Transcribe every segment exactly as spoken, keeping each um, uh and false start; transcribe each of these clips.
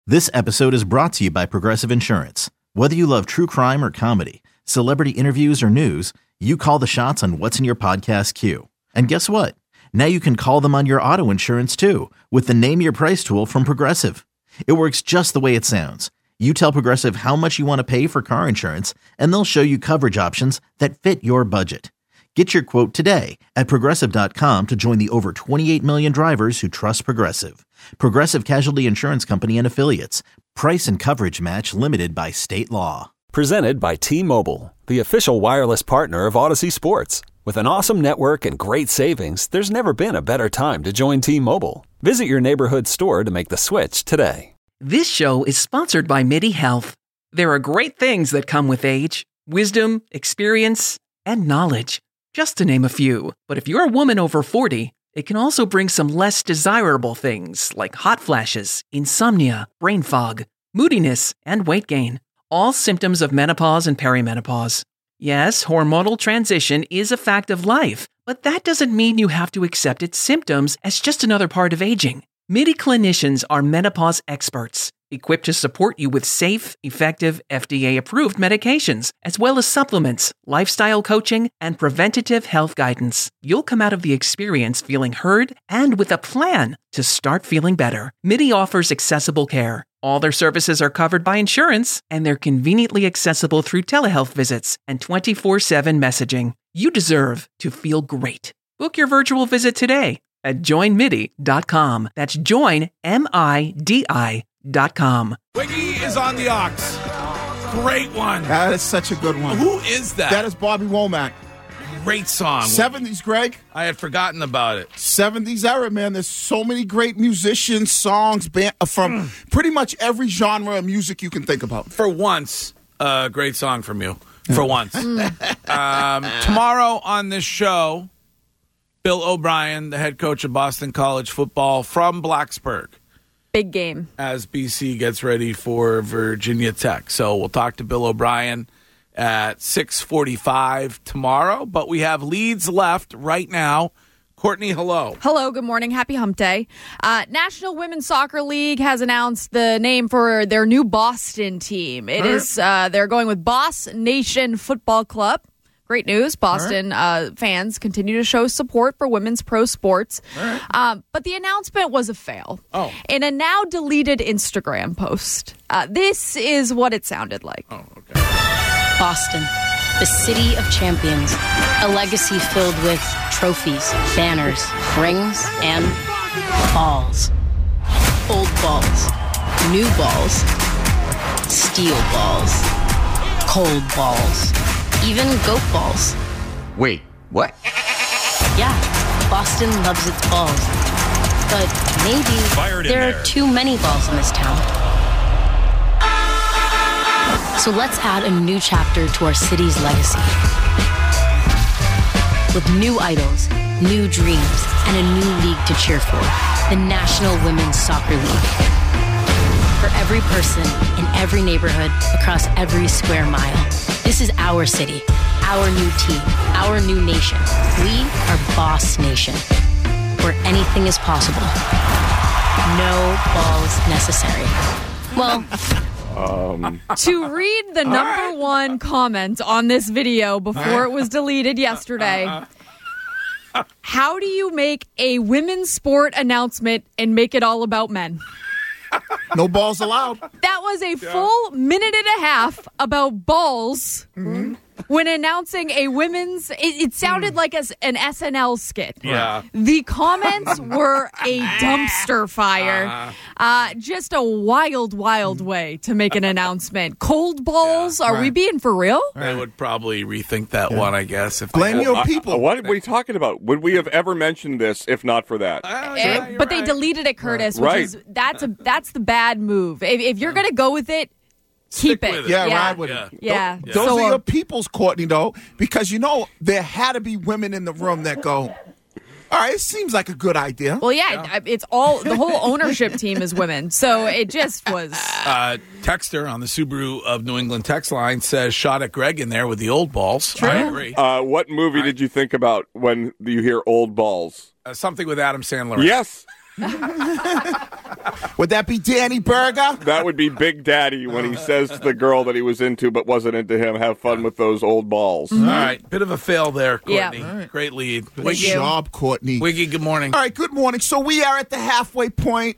This episode is brought to you by Progressive Insurance. Whether you love true crime or comedy, celebrity interviews or news, you call the shots on what's in your podcast queue. And guess what? Now you can call them on your auto insurance too with the Name Your Price tool from Progressive. It works just the way it sounds. You tell Progressive how much you want to pay for car insurance, and they'll show you coverage options that fit your budget. Get your quote today at Progressive dot com to join the over twenty-eight million drivers who trust Progressive. Progressive Casualty Insurance Company and Affiliates. Price and coverage match limited by state law. Presented by T-Mobile, the official wireless partner of Odyssey Sports. With an awesome network and great savings, there's never been a better time to join T-Mobile. Visit your neighborhood store to make the switch today. This show is sponsored by MIDI Health. There are great things that come with age, wisdom, experience, and knowledge, just to name a few. But if you're a woman over forty, it can also bring some less desirable things like hot flashes, insomnia, brain fog, moodiness, and weight gain. All symptoms of menopause and perimenopause. Yes, hormonal transition is a fact of life, but that doesn't mean you have to accept its symptoms as just another part of aging. MIDI clinicians are menopause experts, equipped to support you with safe, effective, F D A-approved medications, as well as supplements, lifestyle coaching, and preventative health guidance. You'll come out of the experience feeling heard and with a plan to start feeling better. MIDI offers accessible care. All their services are covered by insurance, and they're conveniently accessible through telehealth visits and twenty-four seven messaging. You deserve to feel great. Book your virtual visit today at join midi dot com. That's join, M I D I dot com. Wiggy is on the Ox. Great one. That is such a good one. Who is that? That is Bobby Womack. Great song. seventies, Greg. I had forgotten about it. seventies era, man. There's so many great musicians, songs, band, from mm. pretty much every genre of music you can think about. For once, a uh, great song from you. For once. um, tomorrow on this show, Bill O'Brien, the head coach of Boston College football from Blacksburg. Big game. As B C gets ready for Virginia Tech. So we'll talk to Bill O'Brien at six forty-five tomorrow. But we have leads left right now. Courtney, hello. Hello, good morning. Happy Hump Day. Uh, National Women's Soccer League has announced the name for their new Boston team. It right. is uh, they're going with Boss Nation Football Club. Great news. Boston right. uh, fans continue to show support for women's pro sports. Right. Um, but the announcement was a fail. Oh. In a now deleted Instagram post. Uh, this is what it sounded like. Oh, okay. Boston, the city of champions. A legacy filled with trophies, banners, rings, and balls. Old balls. New balls. Steel balls. Cold balls. Even goat balls. Wait, what? Yeah, Boston loves its balls. But maybe there, there are too many balls in this town. So let's add a new chapter to our city's legacy. With new idols, new dreams, and a new league to cheer for. The National Women's Soccer League. For every person, in every neighborhood, across every square mile. This is our city, our new team, our new nation. We are Boss Nation, where anything is possible. No balls necessary. Well, um. to read the number right. one comment on this video before it was deleted yesterday, how do you make a women's sport announcement and make it all about men? No balls allowed. That was a full minute and a half about balls mm-hmm. when announcing a women's... It, it sounded mm. like a, an S N L skit. Yeah. The comments were a dumpster fire. Uh, uh, just a wild, wild way to make an announcement. Cold balls? Yeah. Are right. we being for real? They would probably rethink that yeah. one, I guess. If Blame they, your well, people. Uh, what, what are you talking about? Would we have ever mentioned this if not for that? Uh, yeah, it, but right. they deleted it, Curtis, which right. is that's a that's the bad move. If, if you're going to go with it, keep it. it. Yeah, yeah, ride with yeah. it. Yeah. Those, yeah. those so, are your uh, people's, Courtney, though, because, you know, there had to be women in the room that go, all right, it seems like a good idea. Well, yeah, yeah. it's all, the whole ownership team is women, so it just was. Uh, Texter on the Subaru of New England text line says, shot at Greg in there with the old balls. True. I agree. Uh, what movie I, did you think about when you hear old balls? Uh, something with Adam Sandler. Yes. Would that be Danny Berger? That would be Big Daddy when he says to the girl that he was into but wasn't into him, have fun with those old balls. All right. Bit of a fail there, Courtney. Yeah. Right. Great lead. Good Wiggy, job, Courtney. Wiggy, good morning. All right, good morning. So we are at the halfway point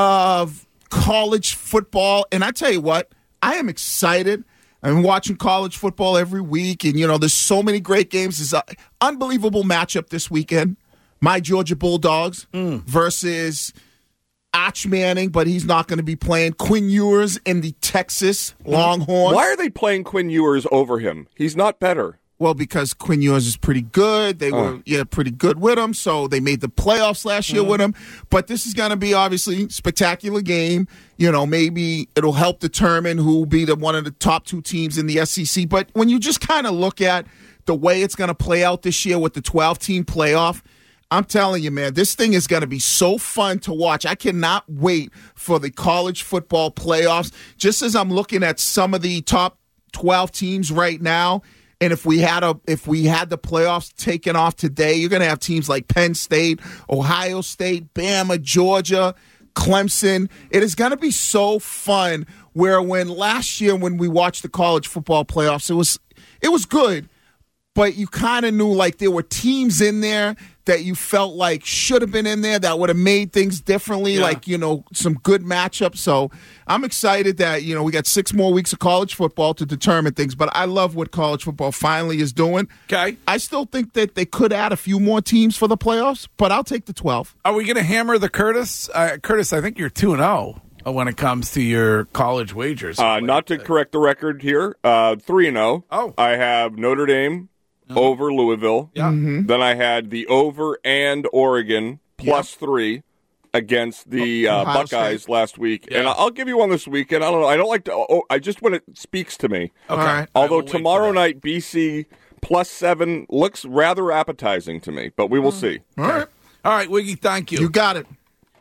of college football, and I tell you what, I am excited. I'm watching college football every week, and, you know, there's so many great games. There's an unbelievable matchup this weekend. My Georgia Bulldogs mm. versus Arch Manning, but he's not going to be playing. Quinn Ewers in the Texas Longhorns. Why are they playing Quinn Ewers over him? He's not better. Well, because Quinn Ewers is pretty good. They were oh. yeah pretty good with him, so they made the playoffs last year mm. with him. But this is going to be, obviously, spectacular game. You know, maybe it'll help determine who will be the one of the top two teams in the S E C. But when you just kind of look at the way it's going to play out this year with the twelve-team playoff, I'm telling you, man, this thing is going to be so fun to watch. I cannot wait for the college football playoffs. Just as I'm looking at some of the top twelve teams right now, and if we had a if we had the playoffs taken off today, you're going to have teams like Penn State, Ohio State, Bama, Georgia, Clemson. It is going to be so fun. Where when last year when we watched the college football playoffs, it was it was good, but you kind of knew like there were teams in there that you felt like should have been in there that would have made things differently, yeah. like, you know, some good matchups. So I'm excited that, you know, we got six more weeks of college football to determine things, but I love what college football finally is doing. Okay. I still think that they could add a few more teams for the playoffs, but I'll take the twelve. Are we going to hammer the Curtis? Uh, Curtis, I think you're two and oh when it comes to your college wagers. Uh, not to correct the record here, uh, three and oh. Oh. I have Notre Dame over Louisville. Yeah. Mm-hmm. Then I had the over and Oregon plus yep. three against the uh, Buckeyes State. last week. Yeah. And I'll give you one this weekend. I don't know. I don't like to. Oh, I just when it speaks to me. Okay. Right. Although tomorrow night B C plus seven looks rather appetizing to me, but we will see. All right. All right, Wiggy. Thank you. You got it.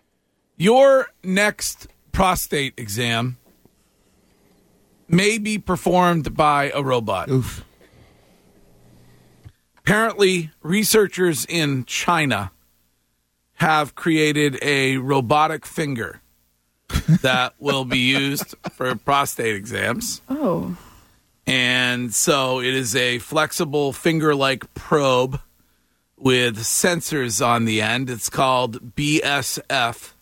Your next prostate exam may be performed by a robot. Oof. Apparently, researchers in China have created a robotic finger that will be used for prostate exams. Oh. And so it is a flexible finger-like probe with sensors on the end. It's called B S F,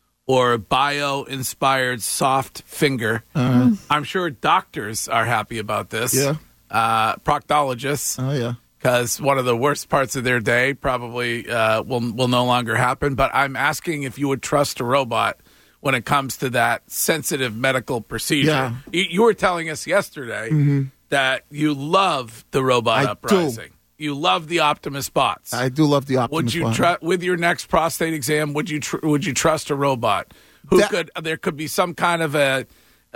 or Bio-Inspired Soft Finger. Uh-huh. I'm sure doctors are happy about this. Yeah. Uh, proctologists. Oh, yeah. Because one of the worst parts of their day probably uh, will will no longer happen. But I'm asking if you would trust a robot when it comes to that sensitive medical procedure. Yeah. You, you were telling us yesterday mm-hmm. that you love the robot I uprising. Do. You love the Optimus bots. I do love the Optimus Would you bot. tr- with your next prostate exam? Would you tr- would you trust a robot who That- could? There could be some kind of a.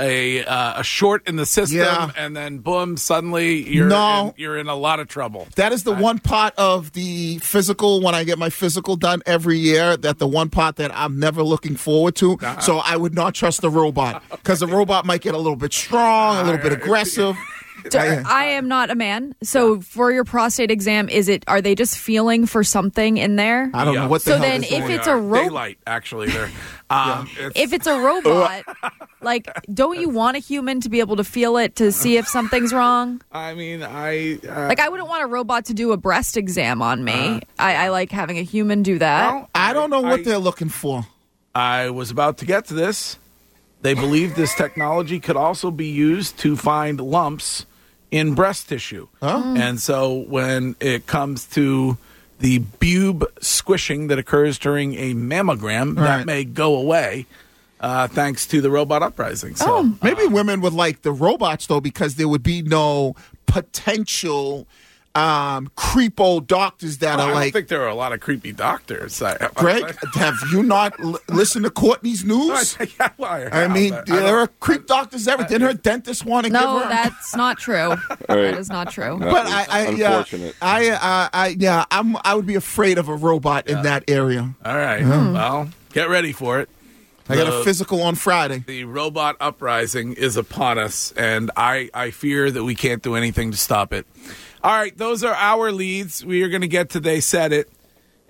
A uh, a short in the system, Yeah. and then boom! Suddenly, you're No. in, you're in a lot of trouble. That is the I- one part of the physical, when I get my physical done every year, that the one part that I'm never looking forward to. Uh-huh. So I would not trust the robot because the robot might get a little bit strong, a little bit aggressive. So, I am not a man. So for your prostate exam, is it? Are they just feeling for something in there? I don't Yeah. know what the So hell then is if going it's on. a ro- daylight, actually, there. Um, it's, If it's a robot, like, don't you want a human to be able to feel it to see if something's wrong? I mean, I uh, Like, I wouldn't want a robot to do a breast exam on me. Uh-huh. I, I like having a human do that. well, I don't know what I, they're looking for. I was about to get to this. They believe this technology could also be used to find lumps in breast tissue. Huh? And so when it comes to the boob squishing that occurs during a mammogram, that Right. may go away uh, thanks to the robot uprising. So Oh. Maybe women would like the robots, though, because there would be no potential um, creepo doctors that I are don't like, think there are a lot of creepy doctors. I, Greg, have you not l- listened to Courtney's news? yeah, well, I, I have, mean, but I there don't- are creep doctors ever. Didn't her dentist want to No, give her? that's not true. That is not true. That But was I, I, yeah, unfortunate. I, uh, I, yeah, I'm, I would be afraid of a robot in that area. All right. Well, get ready for it. I got The- a physical on Friday. The robot uprising is upon us, and I, I fear that we can't do anything to stop it. All right, those are our leads. We are going to get to They Said It.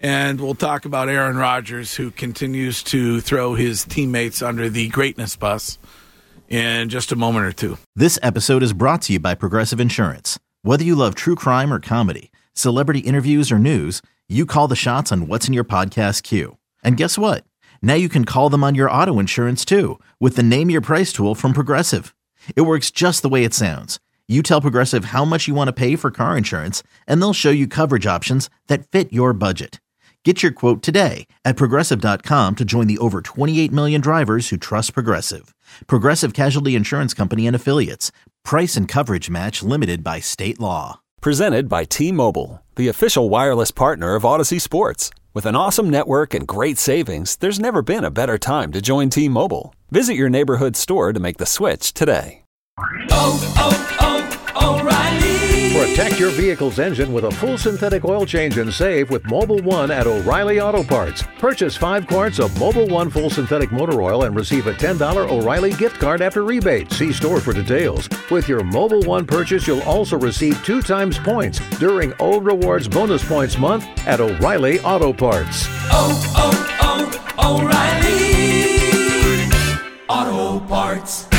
And we'll talk about Aaron Rodgers, who continues to throw his teammates under the greatness bus, in just a moment or two. This episode is brought to you by Progressive Insurance. Whether you love true crime or comedy, celebrity interviews or news, you call the shots on what's in your podcast queue. And guess what? Now you can call them on your auto insurance too with the Name Your Price tool from Progressive. It works just the way it sounds. You tell Progressive how much you want to pay for car insurance, and they'll show you coverage options that fit your budget. Get your quote today at Progressive dot com to join the over twenty-eight million drivers who trust Progressive. Progressive Casualty Insurance Company and Affiliates. Price and coverage match limited by state law. Presented by T-Mobile, the official wireless partner of Odyssey Sports. With an awesome network and great savings, there's never been a better time to join T-Mobile. Visit your neighborhood store to make the switch today. Oh, oh, oh, O'Reilly! Protect your vehicle's engine with a full synthetic oil change and save with Mobil one at O'Reilly Auto Parts. Purchase five quarts of Mobil one full synthetic motor oil and receive a ten dollars O'Reilly gift card after rebate. See store for details. With your Mobil one purchase, you'll also receive two times points during O Rewards Bonus Points Month at O'Reilly Auto Parts. Oh, oh, oh, O'Reilly Auto Parts.